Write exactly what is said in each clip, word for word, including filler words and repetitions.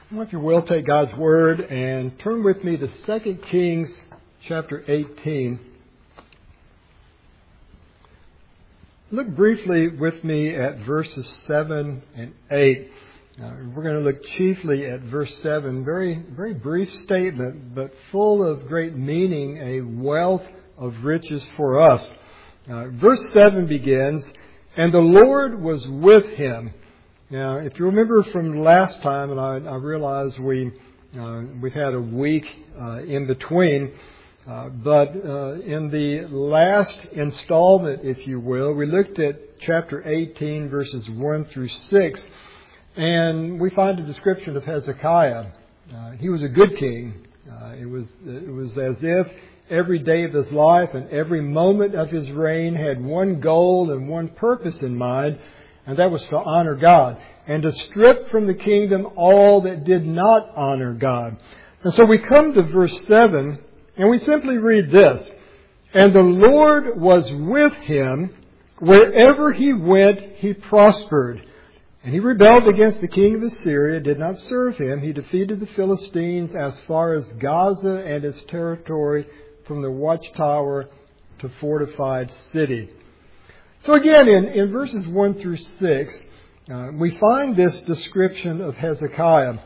Well, if you will, take God's Word and turn with me to Second Kings chapter eighteen. Look briefly with me at verses seven and eight. Uh, we're going to look chiefly at verse seven. Very, very brief statement, but full of great meaning, a wealth of riches for us. Uh, verse seven begins, "And the Lord was with him." Now, if you remember from last time, and I, I realize we, uh, we've had a week uh, in between, uh, but uh, in the last installment, if you will, we looked at chapter eighteen, verses one through six, and we find a description of Hezekiah. Uh, he was a good king. Uh, it was it was as if every day of his life and every moment of his reign had one goal and one purpose in mind, and that was to honor God and to strip from the kingdom all that did not honor God. And so we come to verse seven, and we simply read this: "And the Lord was with him. Wherever he went, he prospered. And he rebelled against the king of Assyria, did not serve him. He defeated the Philistines as far as Gaza and its territory, from the watchtower to fortified city." So again, in, in verses one through six, uh, we find this description of Hezekiah.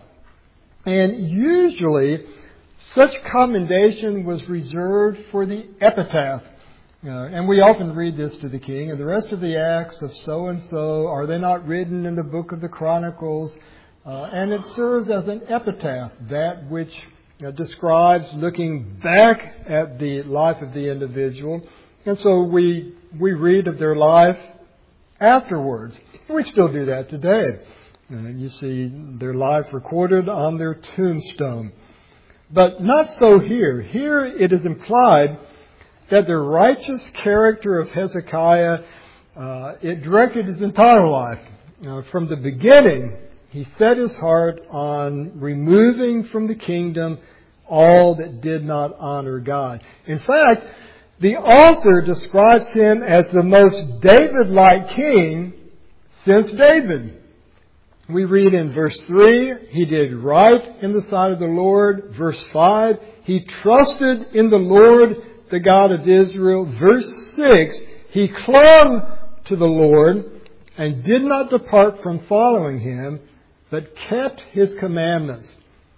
And usually, such commendation was reserved for the epitaph. Uh, and we often read this to the king, "And the rest of the acts of so-and-so, are they not written in the book of the Chronicles?" Uh, and it serves as an epitaph, that which uh, describes looking back at the life of the individual. And so we we read of their life afterwards. We still do that today. And you see their life recorded on their tombstone. But not so here. Here it is implied that the righteous character of Hezekiah, uh, it directed his entire life. Uh, from the beginning, he set his heart on removing from the kingdom all that did not honor God. In fact, the author describes him as the most David-like king since David. We read in verse three, "He did right in the sight of the Lord." Verse five, "He trusted in the Lord, the God of Israel." Verse six, "He clung to the Lord and did not depart from following him, but kept his commandments."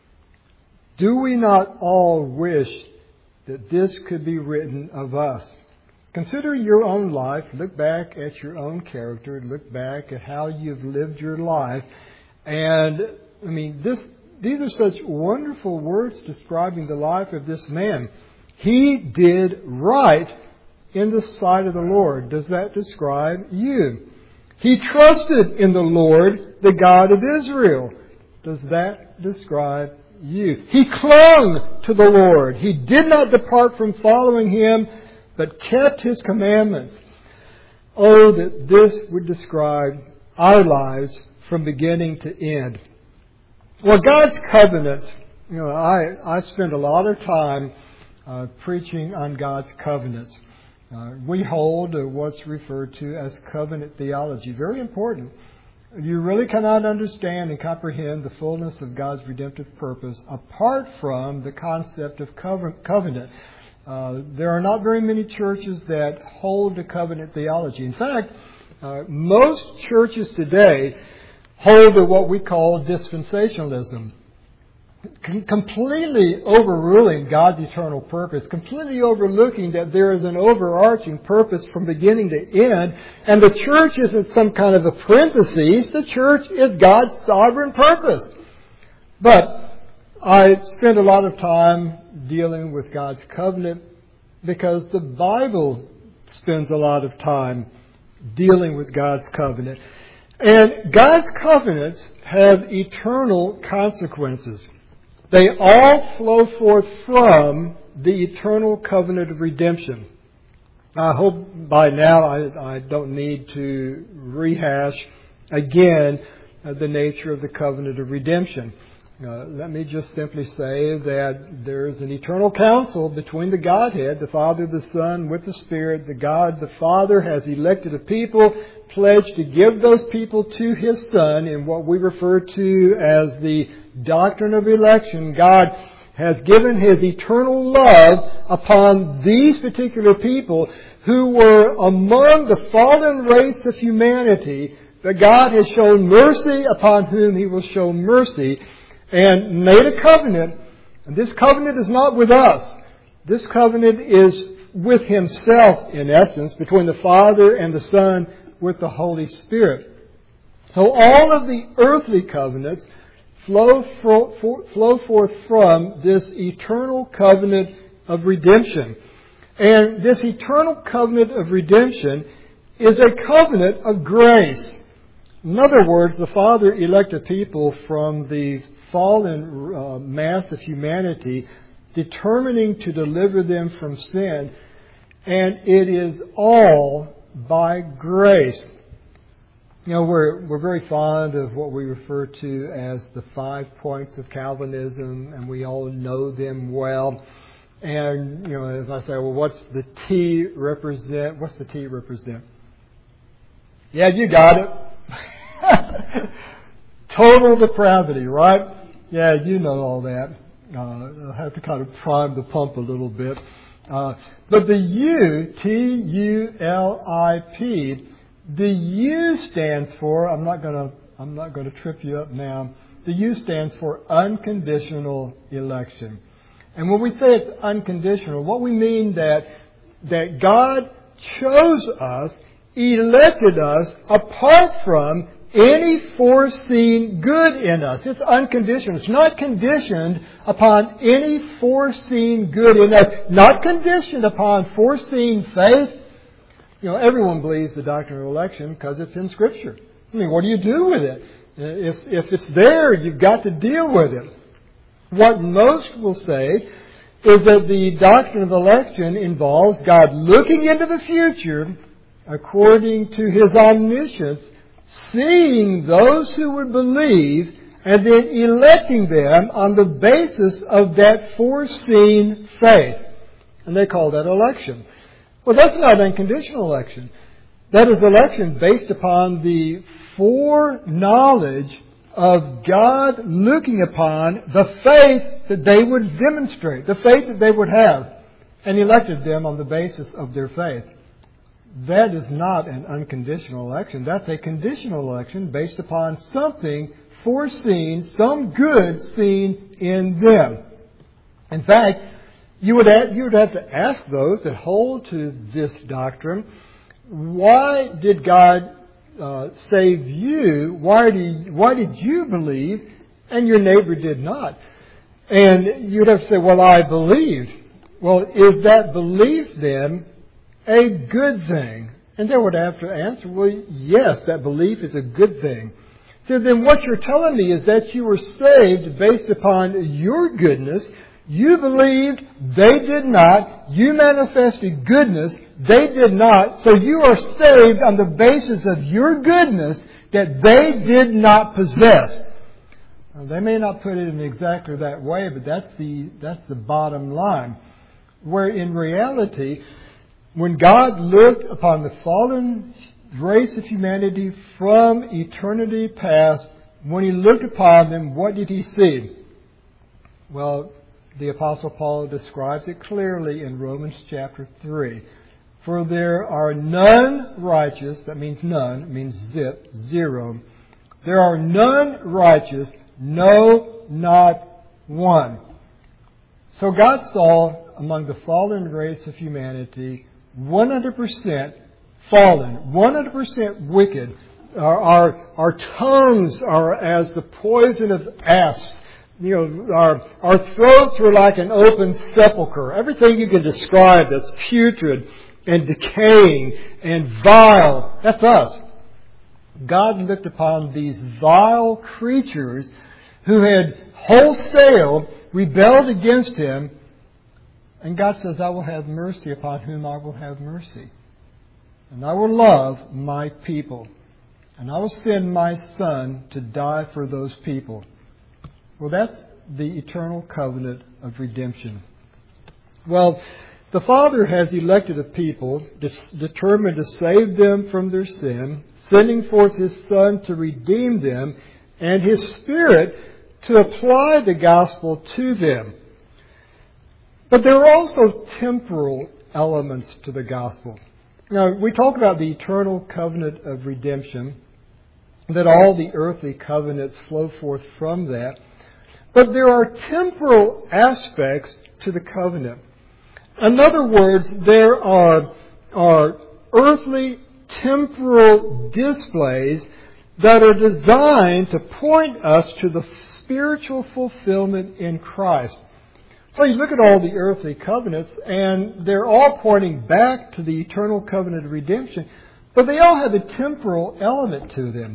Do we not all wish that this could be written of us? Consider your own life. Look back at your own character. Look back at how you've lived your life. And, I mean, this these are such wonderful words describing the life of this man. He did right in the sight of the Lord. Does that describe you? He trusted in the Lord, the God of Israel. Does that describe you? He clung to the Lord. He did not depart from following him, but kept his commandments. Oh, that this would describe our lives from beginning to end. Well, God's covenant, you know, I, I spend a lot of time uh, preaching on God's covenants. Uh, we hold uh, what's referred to as covenant theology. Very important. You really cannot understand and comprehend the fullness of God's redemptive purpose apart from the concept of covenant. Uh, there are not very many churches that hold to covenant theology. In fact, uh, most churches today hold to what we call dispensationalism, Com- completely overruling God's eternal purpose, completely overlooking that there is an overarching purpose from beginning to end, and the church isn't some kind of a parenthesis. The church is God's sovereign purpose. But I spend a lot of time dealing with God's covenant because the Bible spends a lot of time dealing with God's covenant. And God's covenants have eternal consequences. They all flow forth from the eternal covenant of redemption. I hope by now I, I don't need to rehash again uh, the nature of the covenant of redemption. Uh, let me just simply say that there is an eternal counsel between the Godhead, the Father, the Son, with the Spirit. The God, the Father, has elected a people pledged to give those people to His Son in what we refer to as the doctrine of election. God has given His eternal love upon these particular people who were among the fallen race of humanity, that God has shown mercy upon whom He will show mercy, and made a covenant. And this covenant is not with us. This covenant is with Himself, in essence, between the Father and the Son with the Holy Spirit. So all of the earthly covenants flow, for, for, flow forth from this eternal covenant of redemption. And this eternal covenant of redemption is a covenant of grace. In other words, the Father elected people from the fallen uh, mass of humanity, determining to deliver them from sin. And it is all by grace. You know, we're we're very fond of what we refer to as the five points of Calvinism, and we all know them well. And, you know, as I say, well, what's the T represent? What's the T represent? Yeah, you got it. Total depravity, right? Yeah, you know all that. Uh, I'll have to kind of prime the pump a little bit. Uh, but the U, T U L I P, the U stands for, I'm not going to, I'm not going to trip you up now. The U stands for unconditional election. And when we say it's unconditional, what we mean that that God chose us, elected us apart from any foreseen good in us. It's unconditional. It's not conditioned upon any foreseen good in us. Not conditioned upon foreseen faith. You know, everyone believes the doctrine of election because it's in Scripture. I mean, what do you do with it? If, if it's there, you've got to deal with it. What most will say is that the doctrine of election involves God looking into the future according to His omniscience, seeing those who would believe, and then electing them on the basis of that foreseen faith. And they call that election. Well, that's not unconditional election. That is election based upon the foreknowledge of God looking upon the faith that they would demonstrate, the faith that they would have, and elected them on the basis of their faith. That is not an unconditional election. That's a conditional election based upon something foreseen, some good seen in them. In fact, you would have, you would have to ask those that hold to this doctrine, why did God uh, save you? Why did, why did you believe and your neighbor did not? And you'd have to say, well, I believed. Well, is that belief then a good thing? And they would have to answer, well, yes, that belief is a good thing. So then what you're telling me is that you were saved based upon your goodness. You believed, they did not. You manifested goodness, they did not. So you are saved on the basis of your goodness that they did not possess. Now, they may not put it in exactly that way, but that's the that's the bottom line. Where in reality, when God looked upon the fallen race of humanity from eternity past, when He looked upon them, what did He see? Well, the Apostle Paul describes it clearly in Romans chapter three. For there are none righteous, that means none, it means zip, zero. There are none righteous, no, not one. So God saw among the fallen race of humanity one hundred percent fallen, one hundred percent wicked. Our, our, our tongues are as the poison of asps. You know, our, our throats were like an open sepulchre. Everything you can describe that's putrid and decaying and vile, that's us. God looked upon these vile creatures who had wholesale rebelled against Him, and God says, I will have mercy upon whom I will have mercy. And I will love my people. And I will send my Son to die for those people. Well, that's the eternal covenant of redemption. Well, The Father has elected a people determined to save them from their sin, sending forth His Son to redeem them, and His Spirit to apply the gospel to them. But there are also temporal elements to the gospel. Now, we talk about the eternal covenant of redemption, that all the earthly covenants flow forth from that. But there are temporal aspects to the covenant. In other words, there are, are earthly temporal displays that are designed to point us to the spiritual fulfillment in Christ. So you look at all the earthly covenants, and they're all pointing back to the eternal covenant of redemption, but they all have a temporal element to them.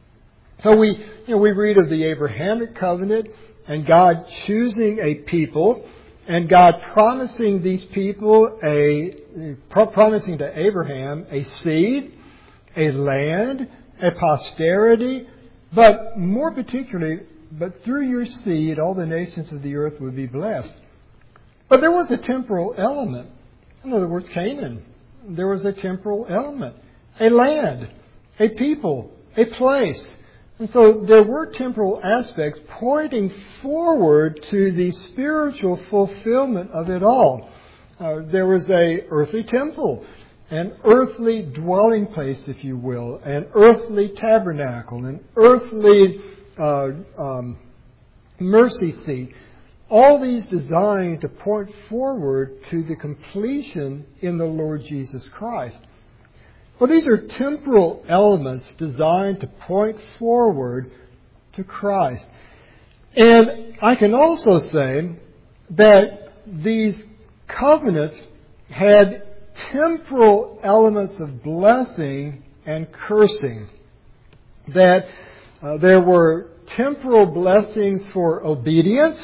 So we, you know, we read of the Abrahamic covenant, and God choosing a people, and God promising these people a, promising to Abraham a seed, a land, a posterity, but more particularly, but through your seed all the nations of the earth would be blessed. But there was a temporal element. In other words, Canaan. There was a temporal element. A land, a people, a place. And so there were temporal aspects pointing forward to the spiritual fulfillment of it all. Uh, there was a earthly temple, an earthly dwelling place, if you will, an earthly tabernacle, an earthly uh, um, mercy seat. All these designed to point forward to the completion in the Lord Jesus Christ. Well, these are temporal elements designed to point forward to Christ. And I can also say that these covenants had temporal elements of blessing and cursing. That uh, there were temporal blessings for obedience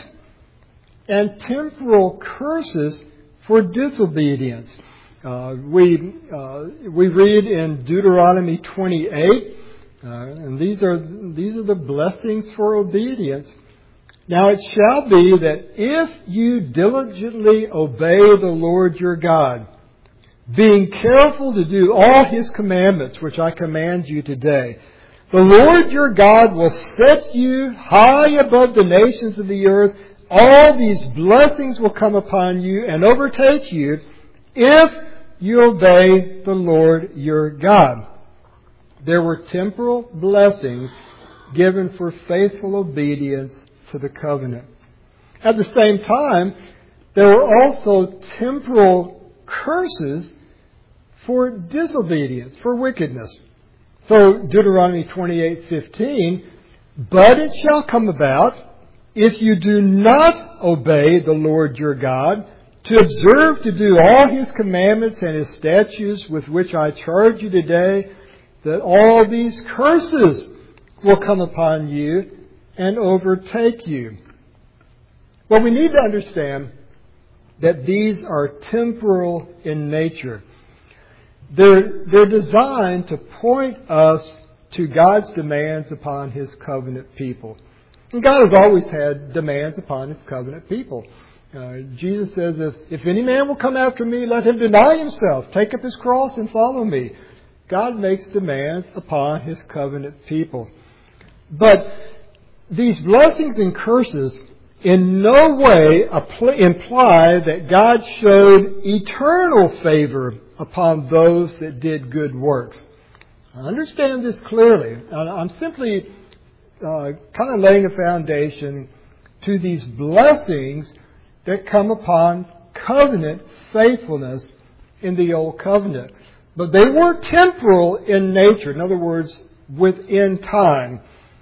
and temporal curses for disobedience. Uh, we uh, we read in Deuteronomy twenty-eight, uh, and these are these are the blessings for obedience. Now it shall be that if you diligently obey the Lord your God, being careful to do all His commandments, which I command you today, the Lord your God will set you high above the nations of the earth. All these blessings will come upon you and overtake you if you obey the Lord your God. There were temporal blessings given for faithful obedience to the covenant. At the same time, there were also temporal curses for disobedience, for wickedness. So Deuteronomy twenty-eight fifteen, but it shall come about, if you do not obey the Lord your God, to observe to do all His commandments and His statutes with which I charge you today, that all these curses will come upon you and overtake you. Well, we need to understand that these are temporal in nature. They're, they're designed to point us to God's demands upon His covenant people. And God has always had demands upon His covenant people. Uh, Jesus says, if, if any man will come after me, let him deny himself, take up his cross and follow me. God makes demands upon His covenant people. But these blessings and curses in no way imply that God showed eternal favor upon those that did good works. I understand this clearly. I'm simply uh, kind of laying a foundation to these blessings that come upon covenant faithfulness in the Old Covenant. But they were temporal in nature. In other words, within time.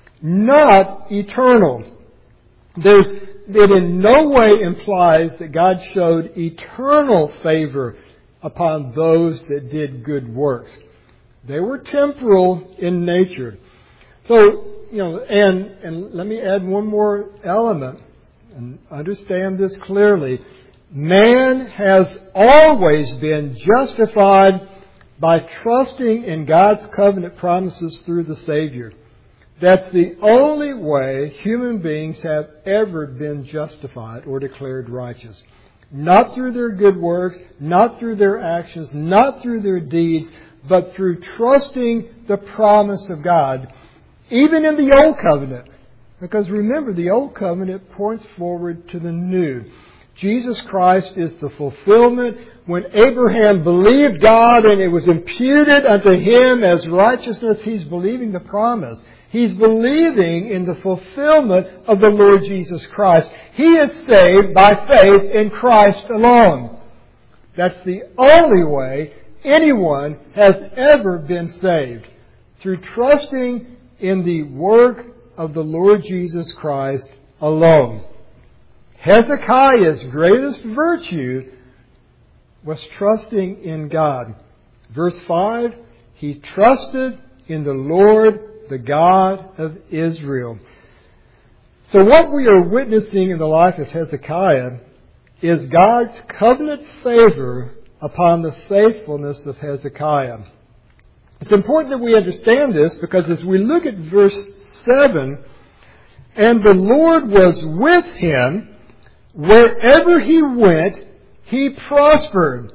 Not eternal. There's, it in no way implies that God showed eternal favor upon those that did good works. They were temporal in nature. So, you know, and, and let me add one more element. And understand this clearly. Man has always been justified by trusting in God's covenant promises through the Savior. That's the only way human beings have ever been justified or declared righteous. not through their good works, not through their actions, not through their deeds, but through trusting the promise of God, even in the Old Covenant. Because remember, the Old Covenant points forward to the New. Jesus Christ is the fulfillment. When Abraham believed God and it was imputed unto him as righteousness, he's believing the promise. He's believing in the fulfillment of the Lord Jesus Christ. He is saved by faith in Christ alone. That's the only way anyone has ever been saved. Through trusting in the work of the Lord Jesus Christ alone. Hezekiah's greatest virtue was trusting in God. Verse five, he trusted in the Lord, the God of Israel. So what we are witnessing in the life of Hezekiah is God's covenant favor upon the faithfulness of Hezekiah. It's important that we understand this because as we look at verse seven, and the Lord was with him, wherever he went, he prospered.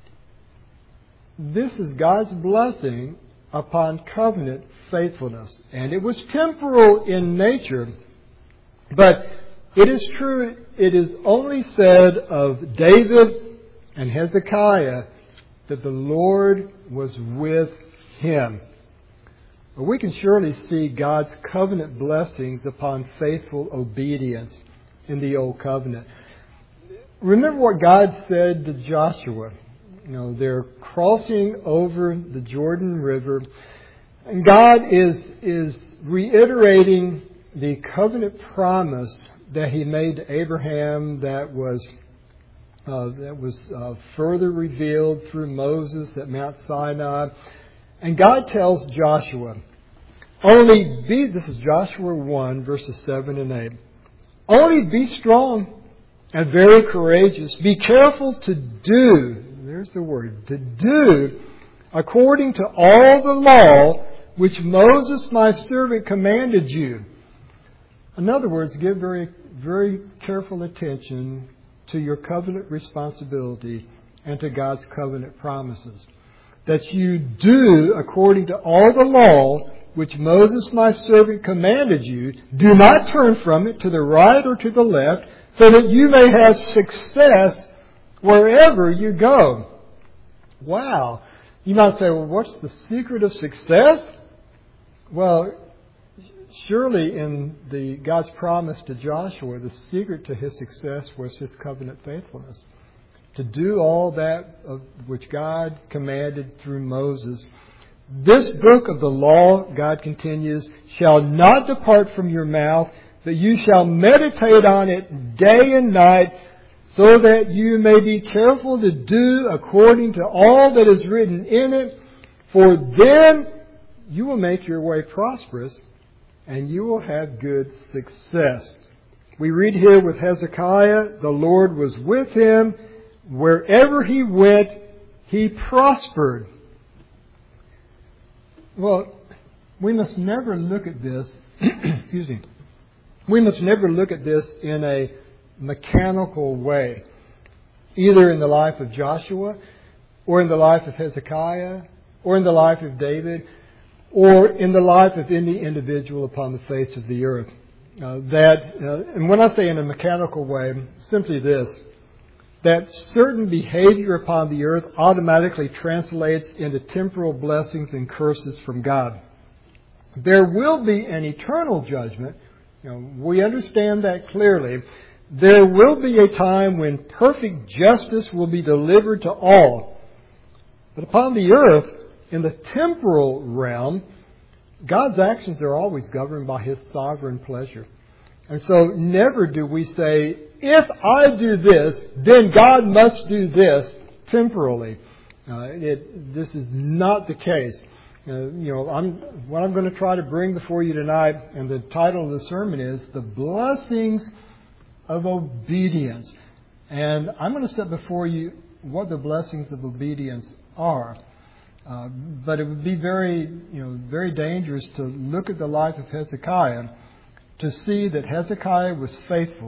This is God's blessing upon covenant faithfulness. And it was temporal in nature, but it is true, it is only said of David and Hezekiah that the Lord was with him. But we can surely see God's covenant blessings upon faithful obedience in the Old Covenant. Remember what God said to Joshua. You know, they're crossing over the Jordan River. And God is, is reiterating the covenant promise that He made to Abraham that was, uh, that was uh, further revealed through Moses at Mount Sinai. And God tells Joshua, only be, this is Joshua one, verses seven and eight. Only be strong and very courageous. Be careful to do, there's the word, to do according to all the law which Moses my servant commanded you. In other words, give very, very careful attention to your covenant responsibility and to God's covenant promises. That you do according to all the law which Moses my servant commanded you. Do not turn from it to the right or to the left, so that you may have success wherever you go. Wow. You might say, well, what's the secret of success? Well, surely in the God's promise to Joshua, the secret to his success was his covenant faithfulness. To do all that of which God commanded through Moses. This book of the law, God continues, shall not depart from your mouth, but you shall meditate on it day and night, so that you may be careful to do according to all that is written in it. For then you will make your way prosperous, and you will have good success. We read here with Hezekiah, the Lord was with him. Wherever he went, he prospered. Well, we must never look at this, excuse me, we must never look at this in a mechanical way, either in the life of Joshua, or in the life of Hezekiah, or in the life of David, or in the life of any individual upon the face of the earth. Uh, that, uh, and when I say in a mechanical way, simply this, that certain behavior upon the earth automatically translates into temporal blessings and curses from God. There will be an eternal judgment. You know, we understand that clearly. There will be a time when perfect justice will be delivered to all. But upon the earth, in the temporal realm, God's actions are always governed by His sovereign pleasure. And so never do we say, if I do this, then God must do this temporally. Uh, it, this is not the case. Uh, you know, I'm, what I'm going to try to bring before you tonight, and the title of the sermon is The Blessings of Obedience. And I'm going to set before you what the blessings of obedience are. Uh, but it would be very, you know, very dangerous to look at the life of Hezekiah to see that Hezekiah was faithful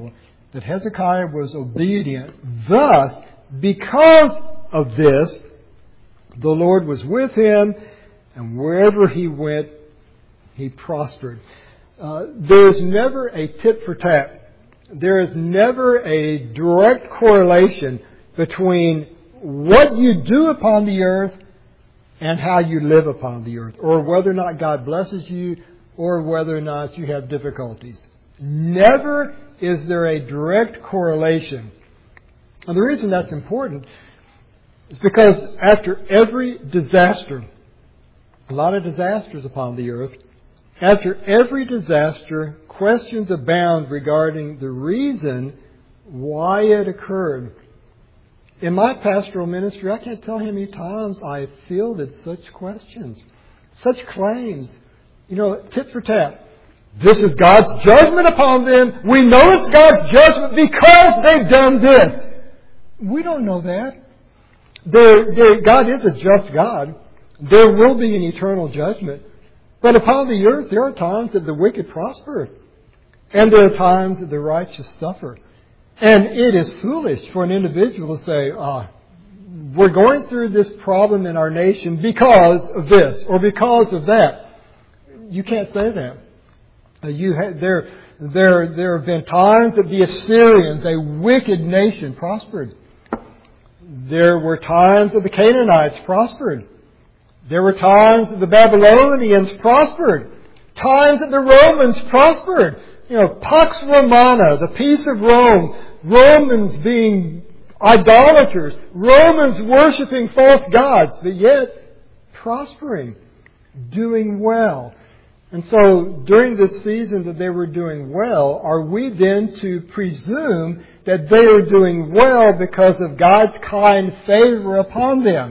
that Hezekiah was obedient. Thus, because of this, the Lord was with him, and wherever he went, he prospered. Uh, there is never a tit for tat. There is never a direct correlation between what you do upon the earth and how you live upon the earth, or whether or not God blesses you, or whether or not you have difficulties. Never is there a direct correlation. And the reason that's important is because after every disaster, a lot of disasters upon the earth, after every disaster, questions abound regarding the reason why it occurred. In my pastoral ministry, I can't tell how many times I fielded such questions, such claims. You know, tit for tat. This is God's judgment upon them. We know it's God's judgment because they've done this. We don't know that. There, there, God is a just God. There will be an eternal judgment. But upon the earth, there are times that the wicked prosper. And there are times that the righteous suffer. And it is foolish for an individual to say, ah, we're going through this problem in our nation because of this or because of that. You can't say that. Uh, you ha- there, there, there have been times that the Assyrians, a wicked nation, prospered. There were times that the Canaanites prospered. There were times that the Babylonians prospered. Times that the Romans prospered. You know, Pax Romana, the peace of Rome. Romans being idolaters. Romans worshiping false gods, but yet prospering, doing well. And so during this season that they were doing well, are we then to presume that they are doing well because of God's kind favor upon them?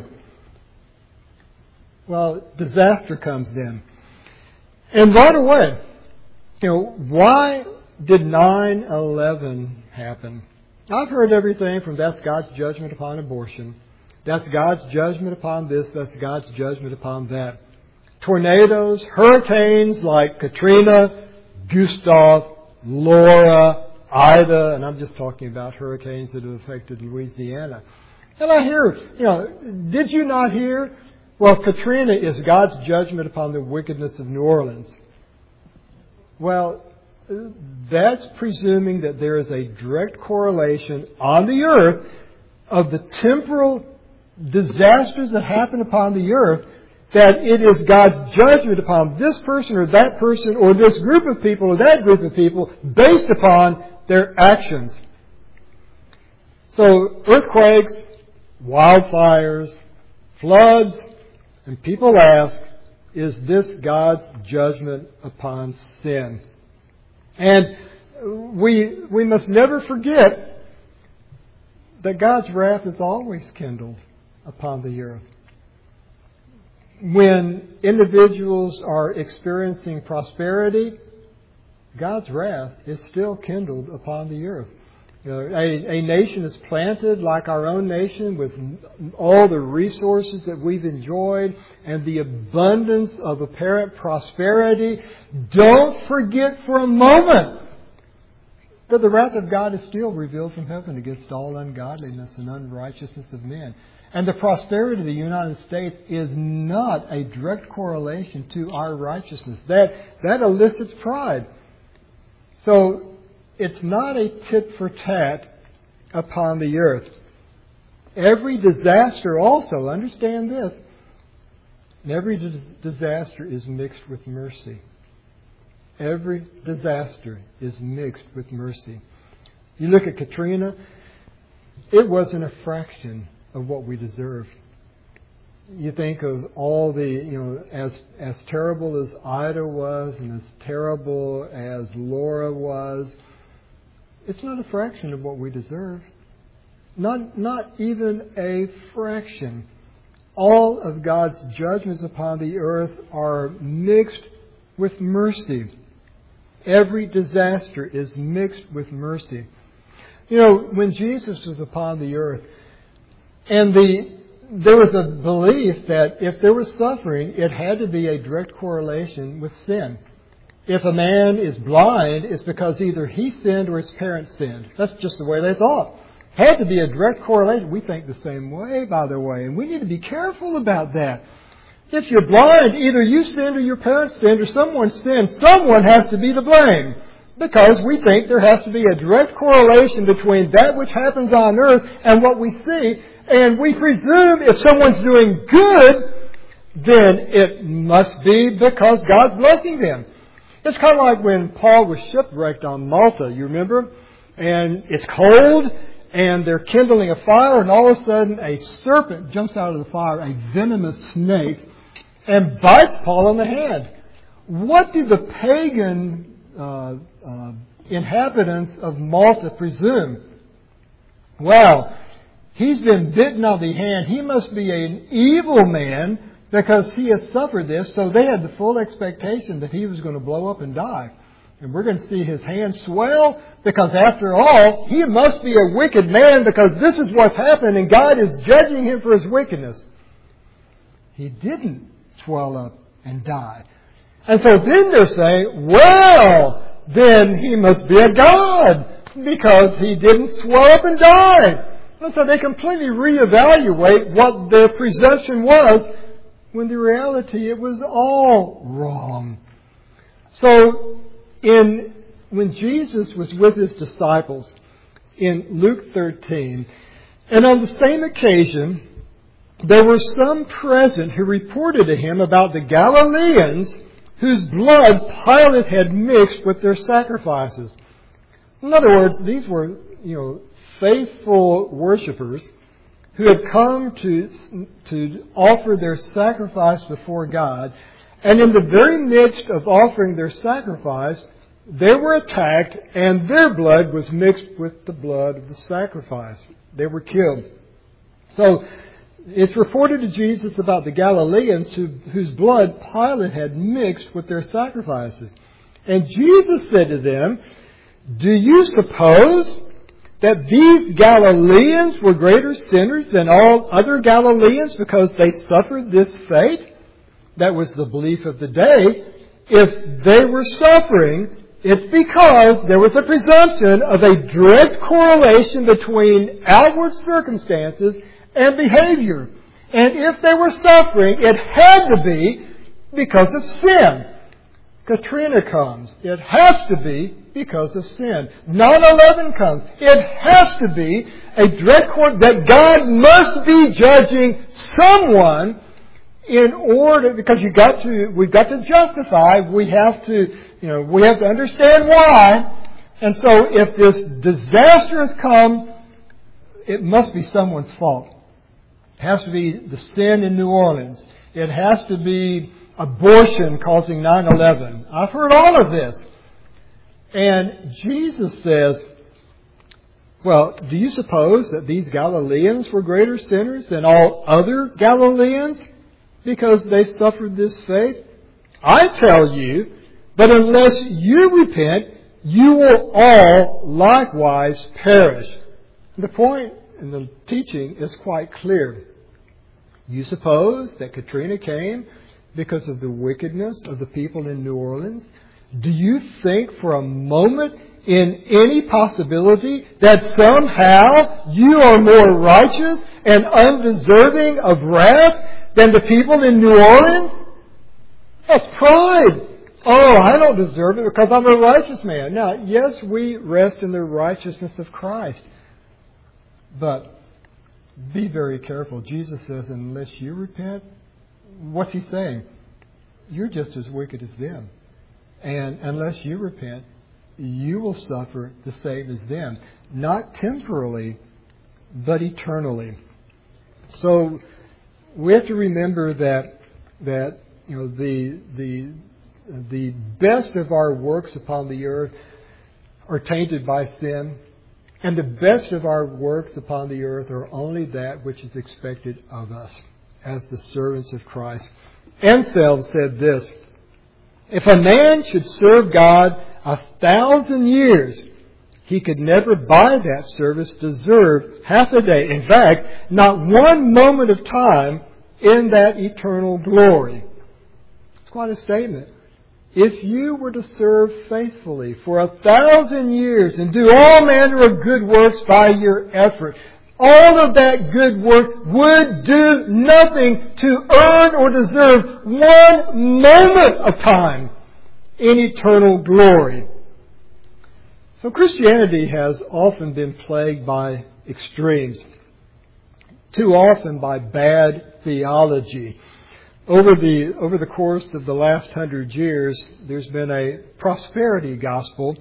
Well, disaster comes then. And right away, you know, why did nine eleven happen? I've heard everything from that's God's judgment upon abortion. That's God's judgment upon this. That's God's judgment upon that. Tornadoes, hurricanes like Katrina, Gustav, Laura, Ida, and I'm just talking about hurricanes that have affected Louisiana. And I hear, you know, did you not hear? Well, Katrina is God's judgment upon the wickedness of New Orleans. Well, that's presuming that there is a direct correlation on the earth of the temporal disasters that happen upon the earth, that it is God's judgment upon this person or that person or this group of people or that group of people based upon their actions. So earthquakes, wildfires, floods, and people ask, is this God's judgment upon sin? And we we must never forget that God's wrath is always kindled upon the earth. When individuals are experiencing prosperity, God's wrath is still kindled upon the earth. You know, a, a nation is planted like our own nation with all the resources that we've enjoyed and the abundance of apparent prosperity. Don't forget for a moment that the wrath of God is still revealed from heaven against all ungodliness and unrighteousness of men. And the prosperity of the United States is not a direct correlation to our righteousness. That, that elicits pride. So it's not a tit for tat upon the earth. Every disaster also, understand this, every dis- disaster is mixed with mercy. Every disaster is mixed with mercy. You look at Katrina, it wasn't a fraction of what we deserved. You think of all the, you know, as as terrible as Ida was and as terrible as Laura was, it's not a fraction of what we deserve. Not not even a fraction. All of God's judgments upon the earth are mixed with mercy. Every disaster is mixed with mercy. You know, when Jesus was upon the earth, and the there was a belief that if there was suffering, it had to be a direct correlation with sin. if a man is blind, it's because either he sinned or his parents sinned. That's just the way they thought. Had to be a direct correlation. We think the same way, by the way, and we need to be careful about that. If you're blind, either you sinned or your parents sinned or someone sinned. Someone has to be to blame, because we think there has to be a direct correlation between that which happens on earth and what we see. And we presume if someone's doing good, then it must be because God's blessing them. It's kind of like when Paul was shipwrecked on Malta, you remember? And it's cold, and they're kindling a fire, and all of a sudden a serpent jumps out of the fire, a venomous snake, and bites Paul on the hand. What do the pagan uh, uh, inhabitants of Malta presume? Well, he's been bitten on the hand. He must be an evil man because he has suffered this. So they had the full expectation that he was going to blow up and die. And we're going to see his hand swell because, after all, he must be a wicked man because this is what's happened and God is judging him for his wickedness. He didn't swell up and die. And so then they're saying, well, then he must be a god because he didn't swell up and die. And so they completely reevaluate what their presumption was, when the reality it was all wrong. So in when Jesus was with his disciples in Luke thirteen, and on the same occasion, there were some present who reported to him about the Galileans whose blood Pilate had mixed with their sacrifices. In other words, these were, you know, faithful worshippers who had come to, to offer their sacrifice before God. And in the very midst of offering their sacrifice, they were attacked and their blood was mixed with the blood of the sacrifice. They were killed. So it's reported to Jesus about the Galileans who, whose blood Pilate had mixed with their sacrifices. And Jesus said to them, "Do you suppose that these Galileans were greater sinners than all other Galileans because they suffered this fate?" That was the belief of the day. If they were suffering, it's because there was a presumption of a direct correlation between outward circumstances and behavior. And if they were suffering, it had to be because of sin. Katrina comes. It has to be because of sin. nine eleven comes. It has to be a direct court that God must be judging someone in order, because you got to, we've got to justify, we have to, you know, we have to understand why. And so if this disaster has come, it must be someone's fault. It has to be the sin in New Orleans. It has to be abortion causing nine eleven. I've heard all of this. And Jesus says, well, do you suppose that these Galileans were greater sinners than all other Galileans because they suffered this fate? I tell you, but unless you repent, you will all likewise perish. The point in the teaching is quite clear. You suppose that Katrina came because of the wickedness of the people in New Orleans? Do you think for a moment in any possibility that somehow you are more righteous and undeserving of wrath than the people in New Orleans? That's pride. Oh, I don't deserve it because I'm a righteous man. Now, yes, we rest in the righteousness of Christ. But be very careful. Jesus says, unless you repent, what's he saying? You're just as wicked as them. And unless you repent, you will suffer the same as them. Not temporally, but eternally. So we have to remember that that you know the the the best of our works upon the earth are tainted by sin. And the best of our works upon the earth are only that which is expected of us as the servants of Christ. Anselm said this: if a man should serve God a thousand years, he could never by that service deserve half a day. In fact, not one moment of time in that eternal glory. It's quite a statement. if you were to serve faithfully for a thousand years and do all manner of good works by your effort, all of that good work would do nothing to earn or deserve one moment of time in eternal glory. So Christianity has often been plagued by extremes, too often by bad theology. Over the over the course of the last hundred years, there's been a prosperity gospel,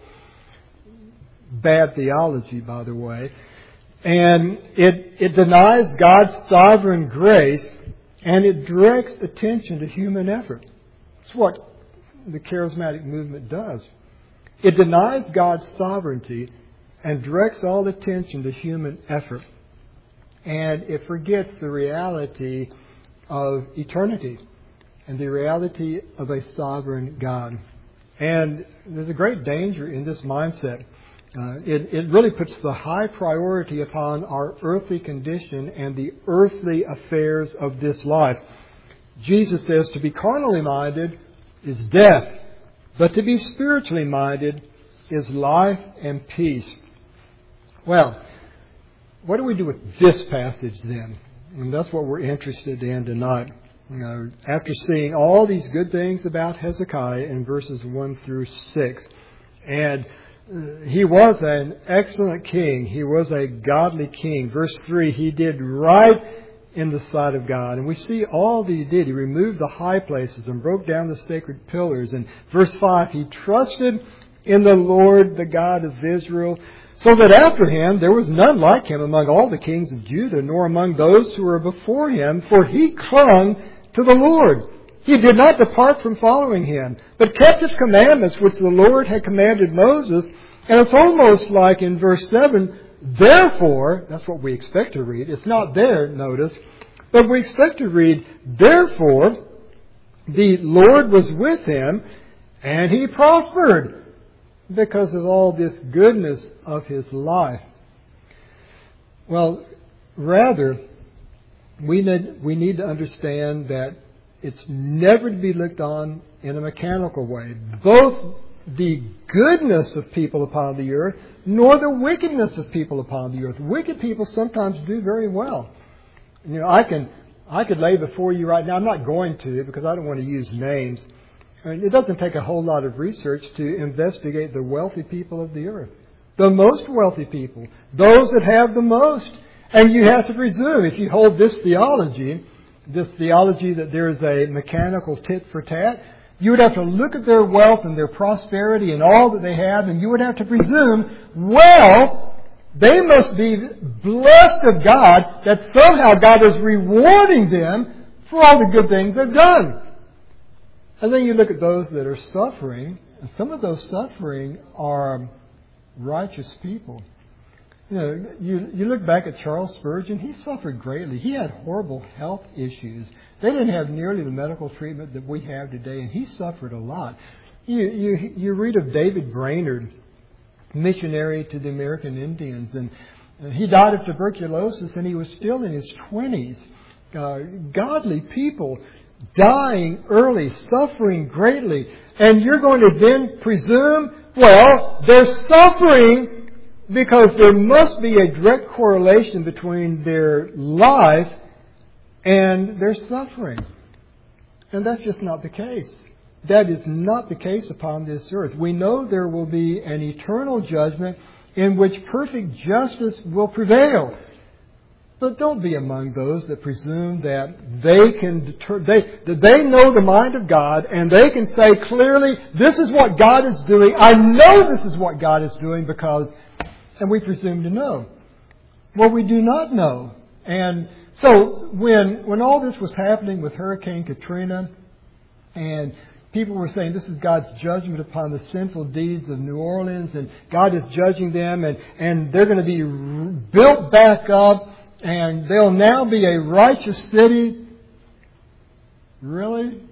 bad theology, by the way, and it it denies God's sovereign grace, and it directs attention to human effort. It's what the charismatic movement does. It denies God's sovereignty and directs all attention to human effort. And it forgets the reality of eternity and the reality of a sovereign God. And there's a great danger in this mindset. Uh, it, it really puts the high priority upon our earthly condition and the earthly affairs of this life. Jesus says to be carnally minded is death, but to be spiritually minded is life and peace. Well, what do we do with this passage then? And that's what we're interested in tonight. You know, after seeing all these good things about Hezekiah in verses one through six, and uh, he was an excellent king. He was a godly king. Verse three, he did right in the sight of God. And we see all that he did. He removed the high places and broke down the sacred pillars. And verse five, he trusted in the Lord, the God of Israel, so that after him there was none like him among all the kings of Judah, nor among those who were before him, for he clung to the Lord. He did not depart from following him, but kept his commandments which the Lord had commanded Moses. And it's almost like in verse seven, therefore, that's what we expect to read. It's not there, notice, but we expect to read, therefore, the Lord was with him, and he prospered because of all this goodness of his life. Well, rather, we need, we need to understand that it's never to be looked on in a mechanical way. Both the goodness of people upon the earth, nor the wickedness of people upon the earth. Wicked people sometimes do very well. You know, I can I could lay before you right now. I'm not going to because I don't want to use names. I mean, it doesn't take a whole lot of research to investigate the wealthy people of the earth. The most wealthy people. Those that have the most. And you have to presume, if you hold this theology, this theology that there is a mechanical tit for tat, you would have to look at their wealth and their prosperity and all that they have, and you would have to presume, well, they must be blessed of God, that somehow God is rewarding them for all the good things they've done. And then you look at those that are suffering, and some of those suffering are righteous people. You know, you, you look back at Charles Spurgeon, he suffered greatly. He had horrible health issues. They didn't have nearly the medical treatment that we have today, and he suffered a lot. You, you, you read of David Brainerd, missionary to the American Indians, and he died of tuberculosis, and he was still in his twenties. Uh, godly people dying early, suffering greatly, and you're going to then presume, well, they're suffering because there must be a direct correlation between their life and their suffering. And that's just not the case. That is not the case upon this earth. We know there will be an eternal judgment in which perfect justice will prevail. But don't be among those that presume that they can deter, they, that they know the mind of God and they can say clearly, this is what God is doing. I know this is what God is doing because, and we presume to know. Well, we do not know. And so when when all this was happening with Hurricane Katrina, and people were saying this is God's judgment upon the sinful deeds of New Orleans, and God is judging them, and, and they're going to be built back up, and they'll now be a righteous city. Really?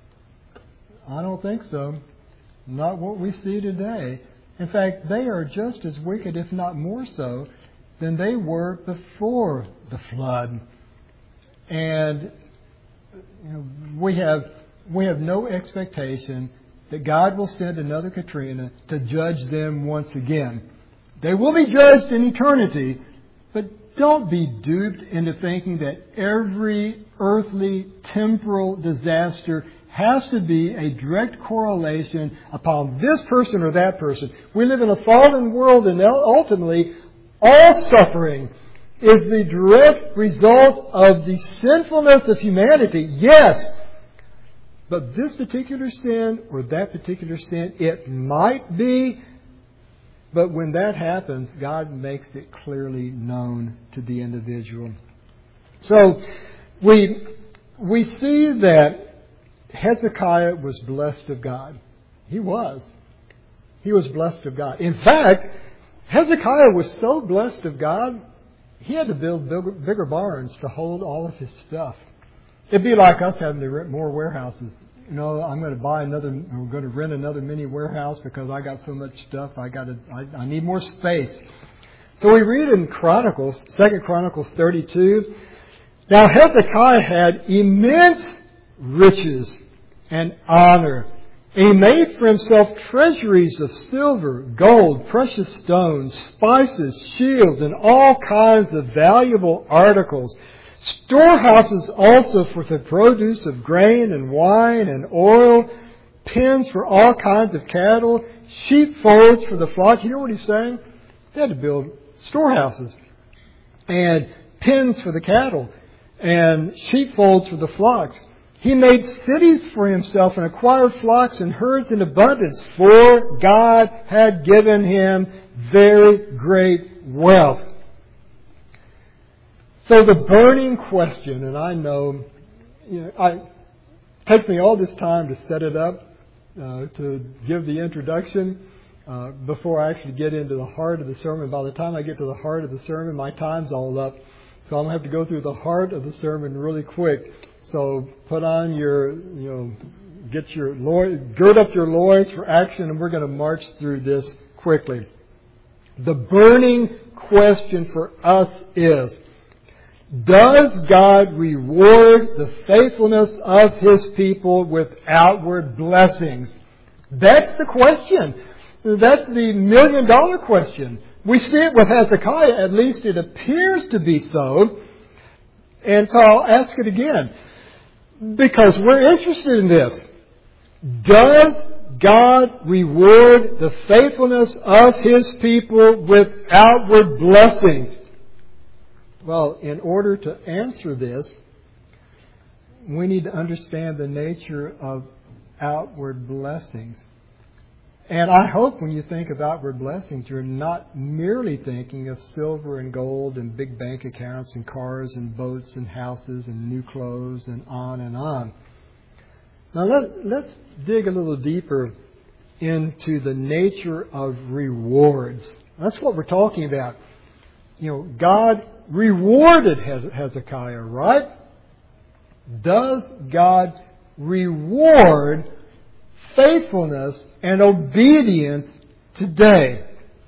I don't think so. Not what we see today. In fact, they are just as wicked, if not more so, than they were before the flood. And you know, we have we have no expectation that God will send another Katrina to judge them once again. They will be judged in eternity, but don't be duped into thinking that every earthly temporal disaster has to be a direct correlation upon this person or that person. We live in a fallen world, and ultimately all suffering is the direct result of the sinfulness of humanity. Yes, but this particular sin or that particular sin, it might be, but when that happens, God makes it clearly known to the individual. So we we see that Hezekiah was blessed of God. He was. He was blessed of God. In fact, Hezekiah was so blessed of God, he had to build bigger, bigger barns to hold all of his stuff. It'd be like us having to rent more warehouses. You know, I'm going to buy another, I'm going to rent another mini warehouse because I got so much stuff. I got to, I, I need more space. So we read in Chronicles, Second Chronicles thirty-two. Now Hezekiah had immense riches and honor. He made for himself treasuries of silver, gold, precious stones, spices, shields, and all kinds of valuable articles. Storehouses also for the produce of grain and wine and oil, pens for all kinds of cattle, sheepfolds for the flock. You know what he's saying? They had to build storehouses and pens for the cattle and sheepfolds for the flocks. He made cities for himself and acquired flocks and herds in abundance, for God had given him very great wealth. So the burning question, and I know, you know, I, it takes me all this time to set it up, uh, to give the introduction, uh, before I actually get into the heart of the sermon. By the time I get to the heart of the sermon, my time's all up. So I'm going to have to go through the heart of the sermon really quick. So put on your, you know, get your loins, gird up your loins for action, and we're going to march through this quickly. The burning question for us is, does God reward the faithfulness of His people with outward blessings? That's the question. That's the million dollar question. We see it with Hezekiah, at least it appears to be so. And so I'll ask it again, because we're interested in this. Does God reward the faithfulness of His people with outward blessings? Well, in order to answer this, we need to understand the nature of outward blessings. And I hope when you think of outward blessings, you're not merely thinking of silver and gold and big bank accounts and cars and boats and houses and new clothes and on and on. Now let, let's dig a little deeper into the nature of rewards. That's what we're talking about. You know, God rewarded Hezekiah, right? Does God reward faithfulness and obedience today?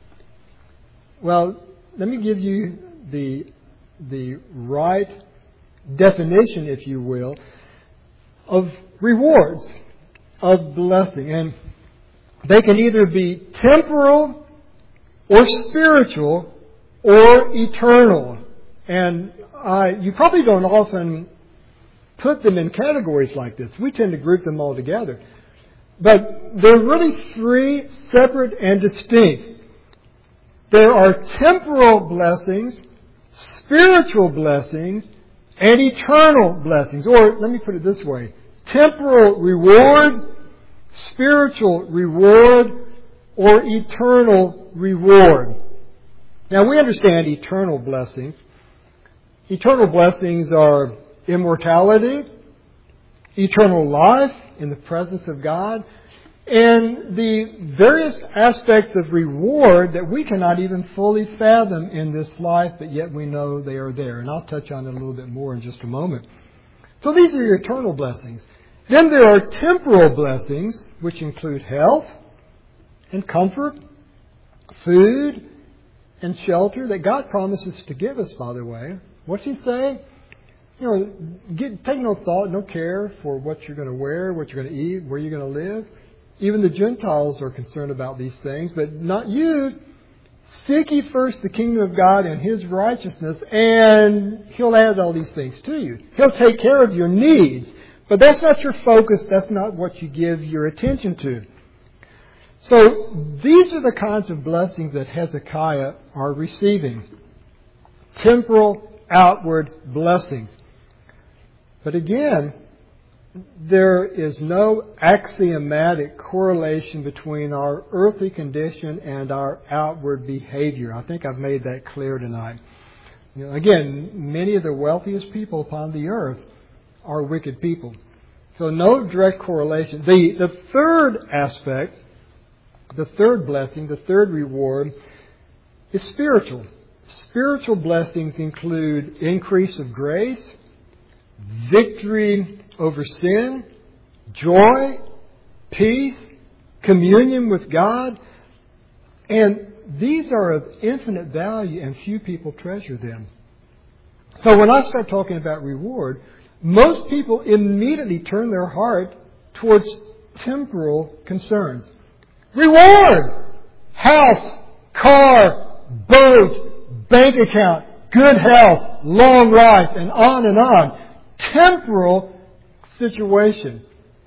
Well, let me give you the, the right definition, if you will, of rewards, of blessing. And they can either be temporal or spiritual or eternal. And I, you probably don't often put them in categories like this. We tend to group them all together. But they're really three separate and distinct. There are temporal blessings, spiritual blessings, and eternal blessings. Or let me put it this way. Temporal reward, spiritual reward, or eternal reward. Now we understand eternal blessings. Eternal blessings are immortality, eternal life in the presence of God, and the various aspects of reward that we cannot even fully fathom in this life, but yet we know they are there. And I'll touch on it a little bit more in just a moment. So these are your eternal blessings. Then there are temporal blessings, which include health and comfort, food and shelter that God promises to give us, by the way. What's He saying? You know, get, take no thought, no care for what you're going to wear, what you're going to eat, where you're going to live. Even the Gentiles are concerned about these things, but not you. Seek ye first the kingdom of God and His righteousness, and He'll add all these things to you. He'll take care of your needs. But that's not your focus. That's not what you give your attention to. So these are the kinds of blessings that Hezekiah are receiving. Temporal, outward blessings. But again, there is no axiomatic correlation between our earthly condition and our outward behavior. I think I've made that clear tonight. You know, again, many of the wealthiest people upon the earth are wicked people. So no direct correlation. The, the third aspect, the third blessing, the third reward is spiritual. Spiritual blessings include increase of grace, victory over sin, joy, peace, communion with God. And these are of infinite value, and few people treasure them. So when I start talking about reward, most people immediately turn their heart towards temporal concerns. Reward! House, car, boat, bank account, good health, long life, and on and on. Temporal situation.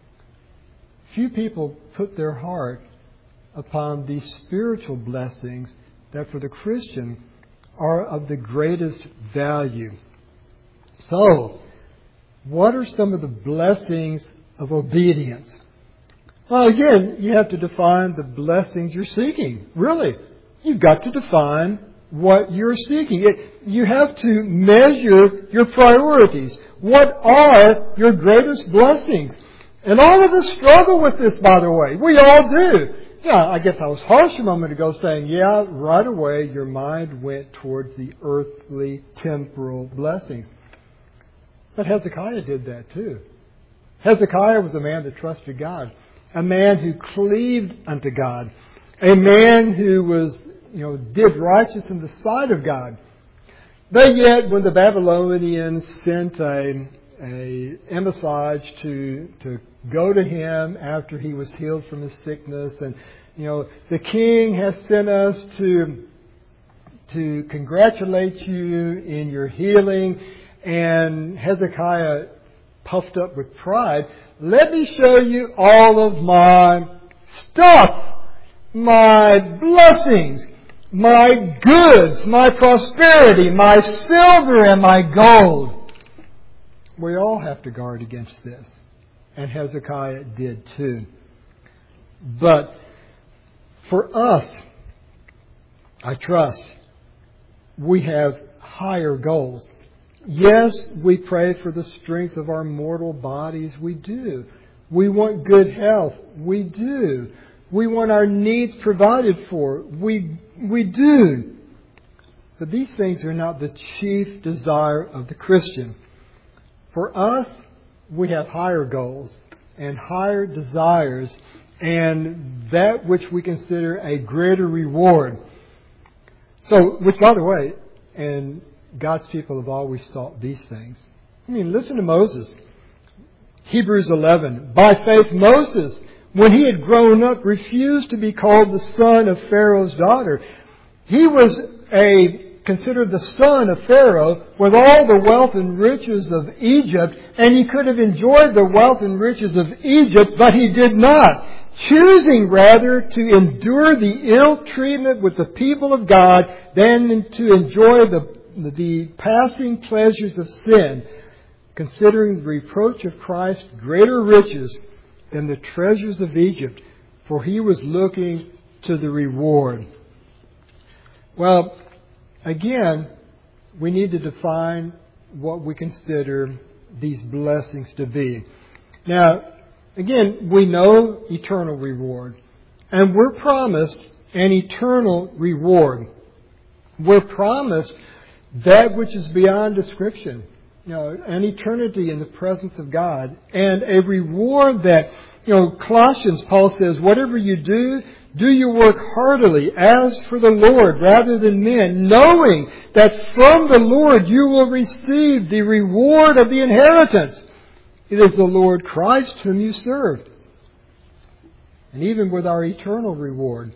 Few people put their heart upon these spiritual blessings that for the Christian are of the greatest value. So, what are some of the blessings of obedience? Well, again, you have to define the blessings you're seeking. Really, you've got to define what you're seeking. It, you have to measure your priorities. What are your greatest blessings? And all of us struggle with this, by the way. We all do. Yeah, I guess I was harsh a moment ago saying, yeah, right away your mind went towards the earthly, temporal blessings. But Hezekiah did that too. Hezekiah was a man that trusted God. A man who cleaved unto God. A man who was, you know, did righteous in the sight of God. But yet, when the Babylonians sent a, a emissage to to go to him after he was healed from his sickness, and you know, the king has sent us to to congratulate you in your healing, and Hezekiah puffed up with pride. Let me show you all of my stuff, my blessings, my goods, my prosperity, my silver and my gold. We all have to guard against this. And Hezekiah did too. But for us, I trust, we have higher goals. Yes, we pray for the strength of our mortal bodies. We do. We want good health. We do. We want our needs provided for. We, we do. But these things are not the chief desire of the Christian. For us, we have higher goals and higher desires and that which we consider a greater reward. So, which by the way, and God's people have always sought these things. I mean, listen to Moses. Hebrews eleven. By faith, Moses, when he had grown up, refused to be called the son of Pharaoh's daughter. He was a considered the son of Pharaoh with all the wealth and riches of Egypt, and he could have enjoyed the wealth and riches of Egypt, but he did not, choosing rather to endure the ill treatment with the people of God than to enjoy the the passing pleasures of sin, considering the reproach of Christ greater riches than the treasures of Egypt, for he was looking to the reward. Well, again, we need to define what we consider these blessings to be. Now, again, we know eternal reward, and we're promised an eternal reward. We're promised that which is beyond description, you know, an eternity in the presence of God, and a reward that, you know, Colossians, Paul says, whatever you do, do your work heartily, as for the Lord, rather than men, knowing that from the Lord you will receive the reward of the inheritance. It is the Lord Christ whom you serve. and even with our eternal reward,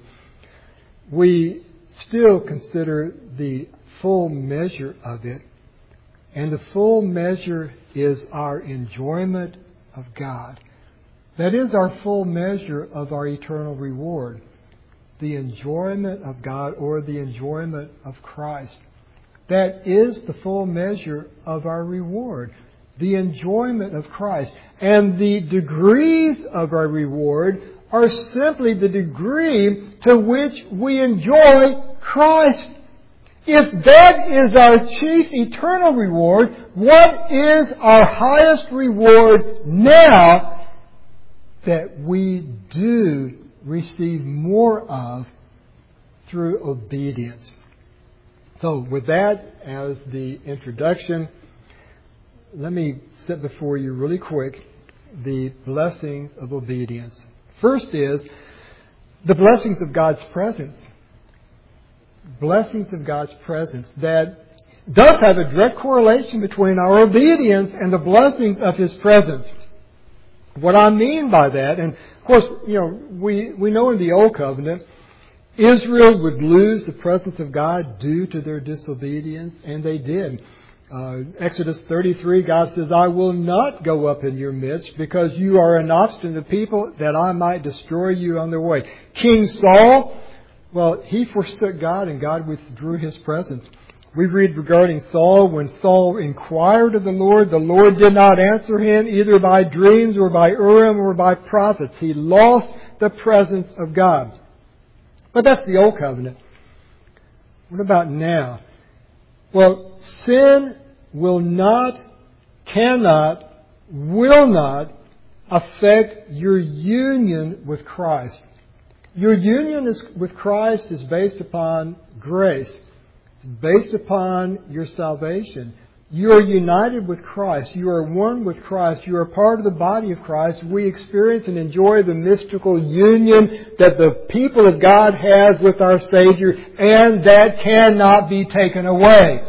we still consider the full measure of it. And the full measure is our enjoyment of God. That is our full measure of our eternal reward. The enjoyment of God, or the enjoyment of Christ. That is the full measure of our reward. The enjoyment of Christ. And the degrees of our reward are simply the degree to which we enjoy Christ. If that is our chief eternal reward, what is our highest reward now that we do receive more of through obedience? So with that as the introduction, let me set before you really quick the blessings of obedience. First is the blessings of God's presence. Blessings of God's presence that does have a direct correlation between our obedience and the blessings of His presence. What I mean by that, and of course, you know, we, we know in the Old Covenant, Israel would lose the presence of God due to their disobedience, and they did. Uh, Exodus thirty-three, God says, I will not go up in your midst because you are an obstinate people, that I might destroy you on the way. King Saul, well, he forsook God and God withdrew His presence. We read regarding Saul, when Saul inquired of the Lord, the Lord did not answer him either by dreams or by Urim or by prophets. He lost the presence of God. But that's the Old Covenant. What about now? Well, sin will not, cannot, will not affect your union with Christ. Your union is, with Christ is based upon grace. It's based upon your salvation. You are united with Christ. You are one with Christ. You are part of the body of Christ. We experience and enjoy the mystical union that the people of God has with our Savior, and that cannot be taken away.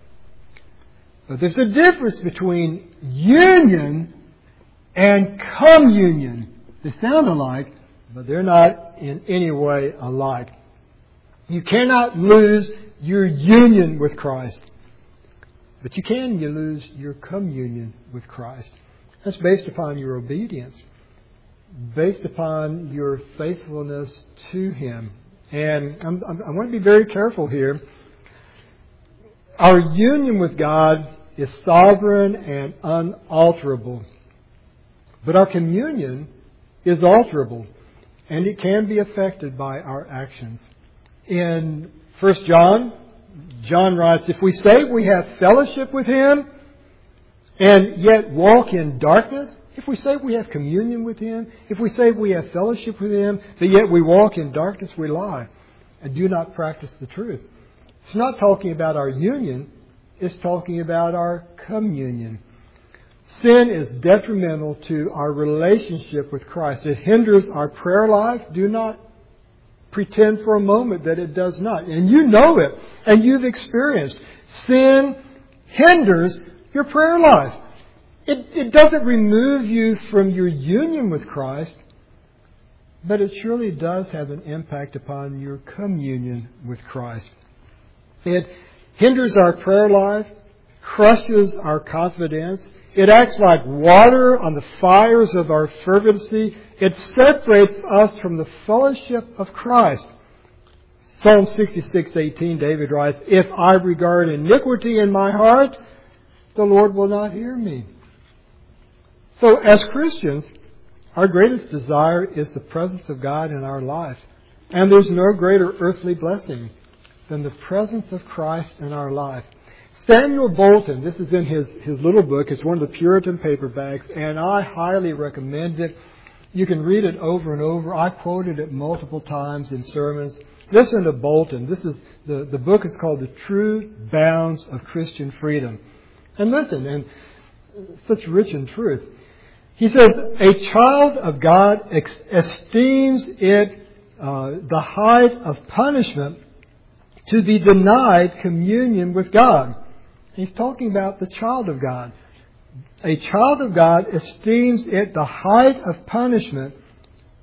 But there's a difference between union and communion. They sound alike, but they're not in any way alike. You cannot lose your union with Christ. But you can you lose your communion with Christ. That's based upon your obedience. Based upon your faithfulness to Him. And I'm, I'm, I want to be very careful here. Our union with God is sovereign and unalterable. But our communion is alterable. And it can be affected by our actions. In First John, John writes, if we say we have fellowship with Him and yet walk in darkness, if we say we have communion with Him, if we say we have fellowship with Him, but yet we walk in darkness, we lie and do not practice the truth. It's not talking about our union, it's talking about our communion. Sin is detrimental to our relationship with Christ. It hinders our prayer life. Do not pretend for a moment that it does not. And you know it. And you've experienced. Sin hinders your prayer life. It, it doesn't remove you from your union with Christ, but it surely does have an impact upon your communion with Christ. It hinders our prayer life, crushes our confidence. It acts like water on the fires of our fervency. It separates us from the fellowship of Christ. Psalm sixty-six eighteen, David writes, if I regard iniquity in my heart, the Lord will not hear me. So as Christians, our greatest desire is the presence of God in our life. And there's no greater earthly blessing than the presence of Christ in our life. Samuel Bolton, this is in his, his little book. It's one of the Puritan paperbacks, and I highly recommend it. You can read it over and over. I quoted it multiple times in sermons. Listen to Bolton. This is the, the book is called The True Bounds of Christian Freedom. And listen, and such rich in truth. He says, a child of God ex- esteems it uh, the height of punishment to be denied communion with God. He's talking about the child of God. A child of God esteems it the height of punishment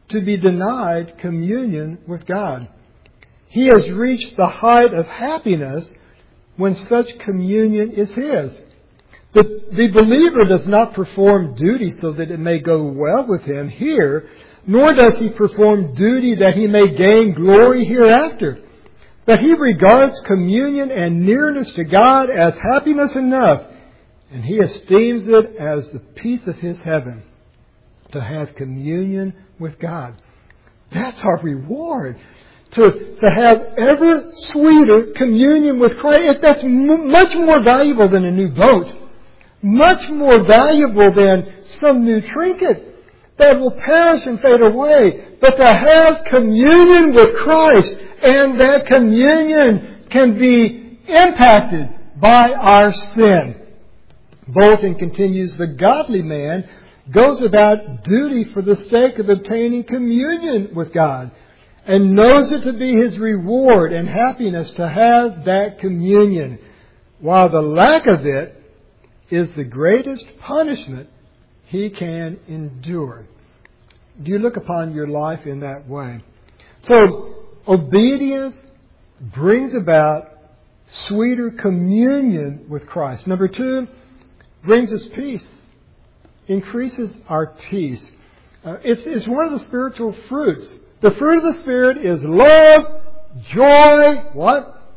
to be denied communion with God. He has reached the height of happiness when such communion is his. The, the believer does not perform duty so that it may go well with him here, nor does he perform duty that he may gain glory hereafter. But he regards communion and nearness to God as happiness enough, and he esteems it as the peace of his heaven, to have communion with God. That's our reward. To, to have ever sweeter communion with Christ. That's m- much more valuable than a new boat. Much more valuable than some new trinket that will perish and fade away. But to have communion with Christ, and that communion can be impacted by our sin. Bolton continues, the godly man goes about duty for the sake of obtaining communion with God, and knows it to be his reward and happiness to have that communion, while the lack of it is the greatest punishment he can endure. Do you look upon your life in that way? So, obedience brings about sweeter communion with Christ. Number two, brings us peace. Increases our peace. Uh, it's, it's one of the spiritual fruits. The fruit of the Spirit is love, joy, what?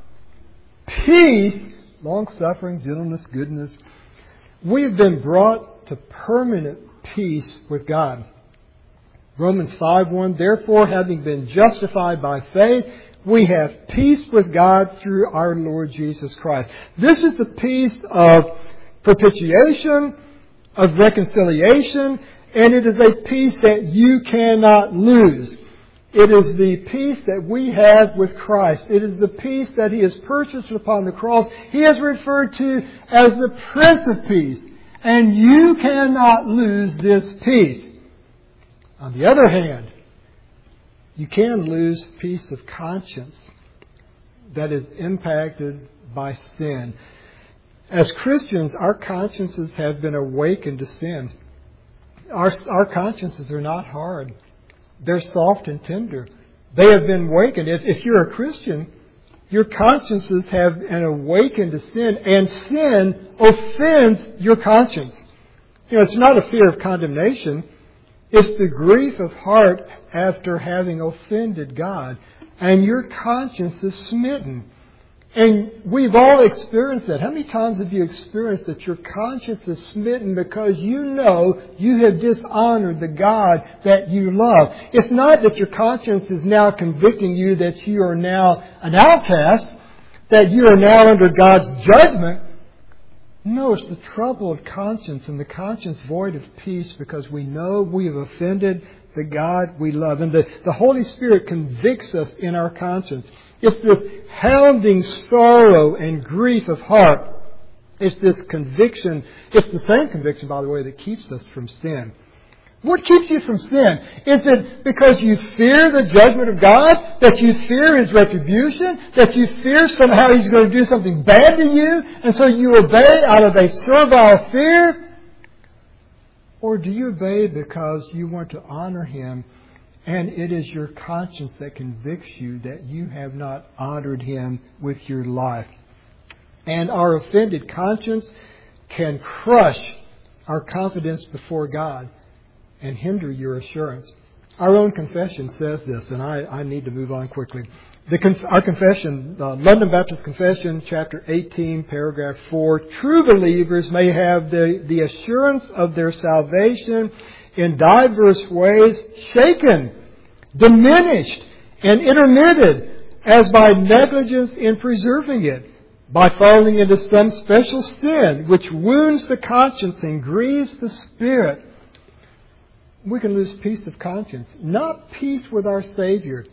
Peace, long-suffering, gentleness, goodness. We've been brought to permanent peace with God. Romans five one, therefore, having been justified by faith, we have peace with God through our Lord Jesus Christ. This is the peace of propitiation, of reconciliation, and it is a peace that you cannot lose. It is the peace that we have with Christ. It is the peace that He has purchased upon the cross. He is referred to as the Prince of Peace. And you cannot lose this peace. On the other hand, you can lose peace of conscience that is impacted by sin. As Christians, our consciences have been awakened to sin. Our, our consciences are not hard. They're soft and tender. They have been awakened. If, if you're a Christian, your consciences have been awakened to sin, and sin offends your conscience. You know, it's not a fear of condemnation. It's the grief of heart after having offended God. And your conscience is smitten. And we've all experienced that. How many times have you experienced that your conscience is smitten because you know you have dishonored the God that you love? It's not that your conscience is now convicting you that you are now an outcast, that you are now under God's judgment. No, it's the troubled conscience and the conscience void of peace because we know we have offended the God we love. And the, the Holy Spirit convicts us in our conscience. It's this hounding sorrow and grief of heart. It's this conviction. It's the same conviction, by the way, that keeps us from sin. What keeps you from sin? Is it because you fear the judgment of God? That you fear His retribution? That you fear somehow He's going to do something bad to you? And so you obey out of a servile fear? Or do you obey because you want to honor Him, and it is your conscience that convicts you that you have not honored Him with your life? And our offended conscience can crush our confidence before God and hinder your assurance. Our own confession says this, and I, I need to move on quickly. The, our confession, uh, London Baptist Confession, chapter eighteen, paragraph four, true believers may have the, the assurance of their salvation in diverse ways shaken, diminished, and intermitted, as by negligence in preserving it, by falling into some special sin which wounds the conscience and grieves the spirit. We can lose peace of conscience, not peace with our Savior.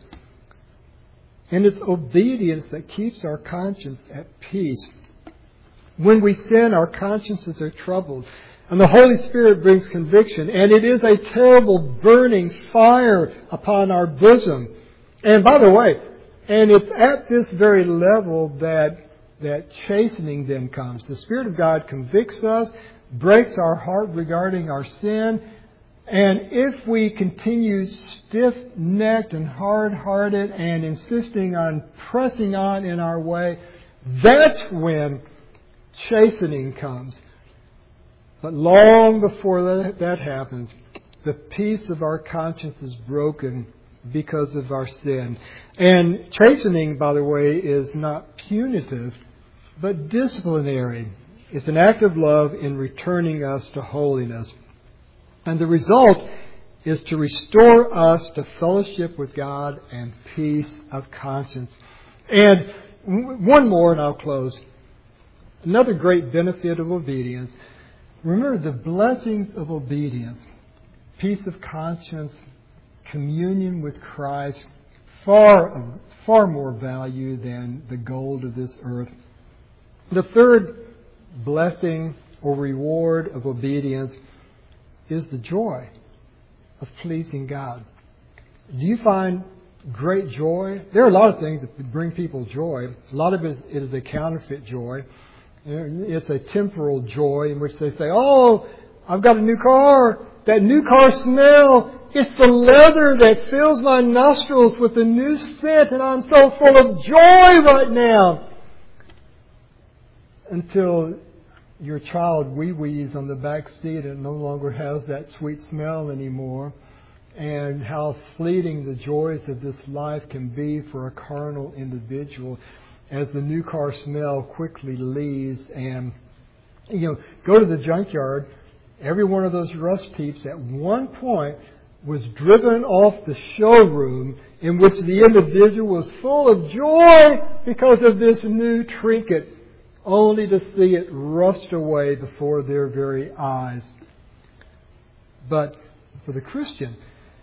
And it's obedience that keeps our conscience at peace. When we sin, our consciences are troubled. And the Holy Spirit brings conviction. And it is a terrible burning fire upon our bosom. And by the way, and it's at this very level that, that chastening then comes. The Spirit of God convicts us, breaks our heart regarding our sin, And if we continue stiff-necked and hard-hearted and insisting on pressing on in our way, that's when chastening comes. But long before that, that happens, the peace of our conscience is broken because of our sin. And chastening, by the way, is not punitive, but disciplinary. It's an act of love in returning us to holiness. And the result is to restore us to fellowship with God and peace of conscience. And one more and I'll close. Another great benefit of obedience. Remember the blessings of obedience. Peace of conscience, communion with Christ, far, far more value than the gold of this earth. The third blessing or reward of obedience is the joy of pleasing God. Do you find great joy? There are a lot of things that bring people joy. A lot of it is a counterfeit joy. It's a temporal joy in which they say, oh, I've got a new car. That new car smell, it's the leather that fills my nostrils with a new scent, and I'm so full of joy right now. Until your child wee-wees on the back seat and no longer has that sweet smell anymore. And how fleeting the joys of this life can be for a carnal individual as the new car smell quickly leaves. And, you know, go to the junkyard. Every one of those rust heaps at one point was driven off the showroom in which the individual was full of joy because of this new trinket, only to see it rust away before their very eyes. But for the Christian,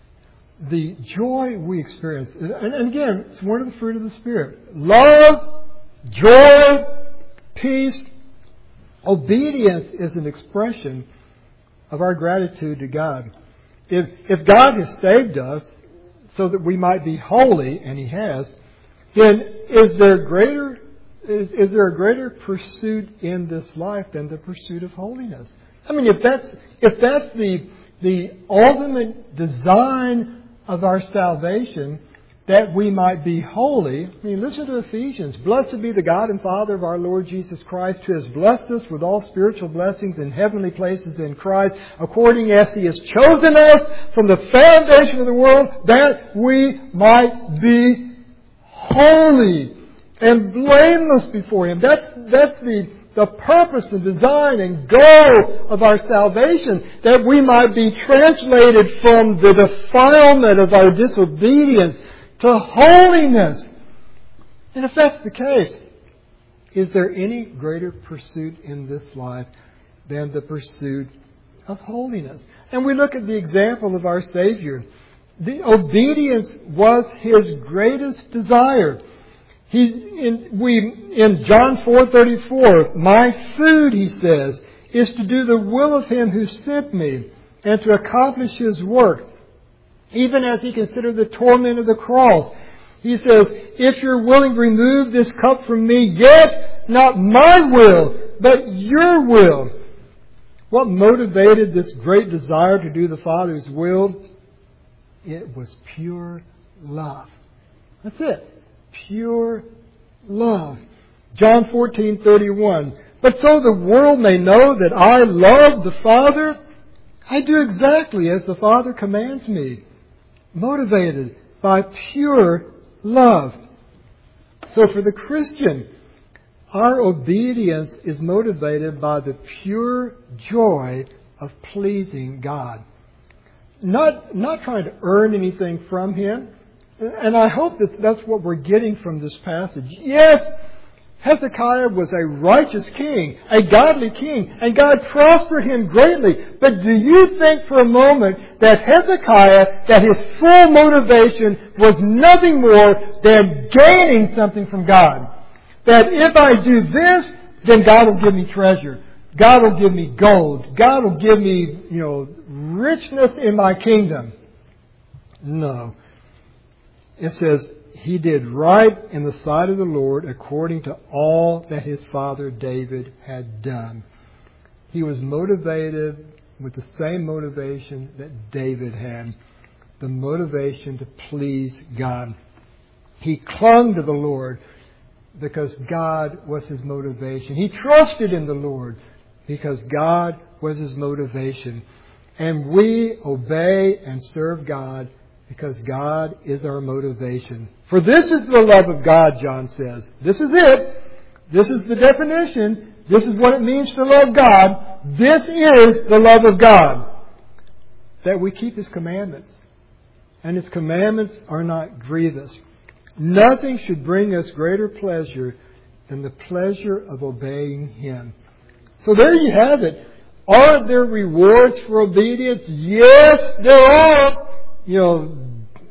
the joy we experience, and again, it's one of the fruit of the Spirit. Love, joy, peace, obedience is an expression of our gratitude to God. If, if God has saved us so that we might be holy, and He has, then is there greater Is, is there a greater pursuit in this life than the pursuit of holiness? I mean, if that's if that's the the ultimate design of our salvation, that we might be holy. I mean, listen to Ephesians. Blessed be the God and Father of our Lord Jesus Christ, who has blessed us with all spiritual blessings in heavenly places in Christ, according as He has chosen us from the foundation of the world, that we might be holy and blameless before Him. That's that's the, the purpose, the design and goal of our salvation, that we might be translated from the defilement of our disobedience to holiness. And if that's the case, is there any greater pursuit in this life than the pursuit of holiness? And we look at the example of our Savior. The obedience was His greatest desire. He, in, we, in John four thirty-four, my food, He says, is to do the will of Him who sent me and to accomplish His work. Even as He considered the torment of the cross, He says, if you're willing to remove this cup from me, yet not my will, but your will. What motivated this great desire to do the Father's will? It was pure love. That's it. Pure love. John fourteen thirty-one. But so the world may know that I love the Father, I do exactly as the Father commands me. Motivated by pure love. So for the Christian, our obedience is motivated by the pure joy of pleasing God. Not, not trying to earn anything from Him. And I hope that that's what we're getting from this passage. Yes, Hezekiah was a righteous king, a godly king, and God prospered him greatly. But do you think for a moment that Hezekiah, that his full motivation was nothing more than gaining something from God? That if I do this, then God will give me treasure. God will give me gold. God will give me, you know, richness in my kingdom. No. It says, he did right in the sight of the Lord according to all that his father David had done. He was motivated with the same motivation that David had, the motivation to please God. He clung to the Lord because God was his motivation. He trusted in the Lord because God was his motivation. And we obey and serve God because God is our motivation. For this is the love of God, John says. This is it. This is the definition. This is what it means to love God. This is the love of God. That we keep his commandments. And his commandments are not grievous. Nothing should bring us greater pleasure than the pleasure of obeying him. So there you have it. Are there rewards for obedience? Yes, there are. You know,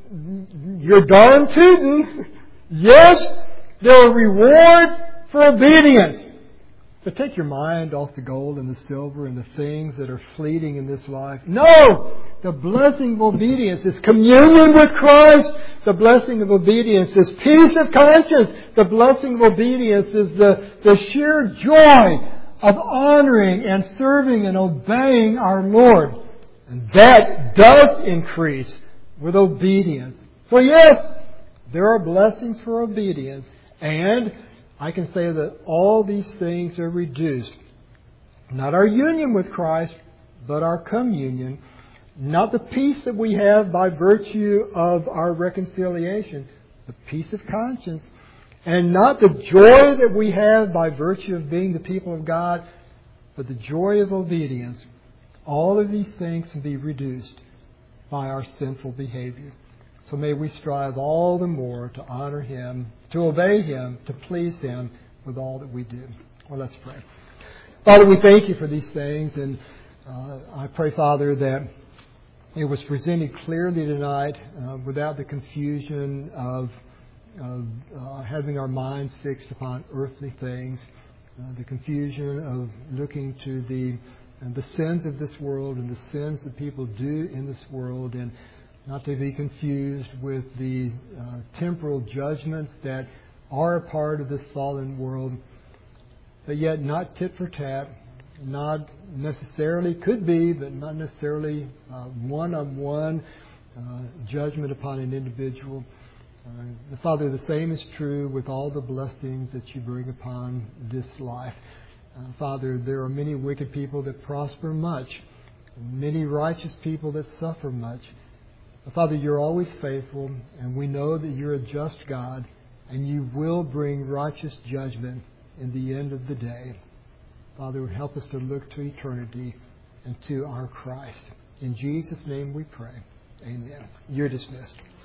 you're darn tootin'. Yes, there are rewards for obedience. But take your mind off the gold and the silver and the things that are fleeting in this life. No! The blessing of obedience is communion with Christ. The blessing of obedience is peace of conscience. The blessing of obedience is the, the sheer joy of honoring and serving and obeying our Lord. And that does increase with obedience. So yes, there are blessings for obedience. And I can say that all these things are reduced. Not our union with Christ, but our communion. Not the peace that we have by virtue of our reconciliation, the peace of conscience. And not the joy that we have by virtue of being the people of God, but the joy of obedience. All of these things can be reduced by our sinful behavior. So may we strive all the more to honor him, to obey him, to please him with all that we do. Well, let's pray. Father, we thank you for these things. And uh, I pray, Father, that it was presented clearly tonight uh, without the confusion of, of uh, having our minds fixed upon earthly things, uh, the confusion of looking to the, uh, the sins of this world and the sins that people do in this world, and not to be confused with the uh, temporal judgments that are a part of this fallen world, but yet not tit for tat, not necessarily, could be, but not necessarily uh, one-on-one uh, judgment upon an individual. Uh, Father, the same is true with all the blessings that you bring upon this life. Uh, Father, there are many wicked people that prosper much, and many righteous people that suffer much. Father, you're always faithful, and we know that you're a just God, and you will bring righteous judgment in the end of the day. Father, help us to look to eternity and to our Christ. In Jesus' name we pray. Amen. You're dismissed.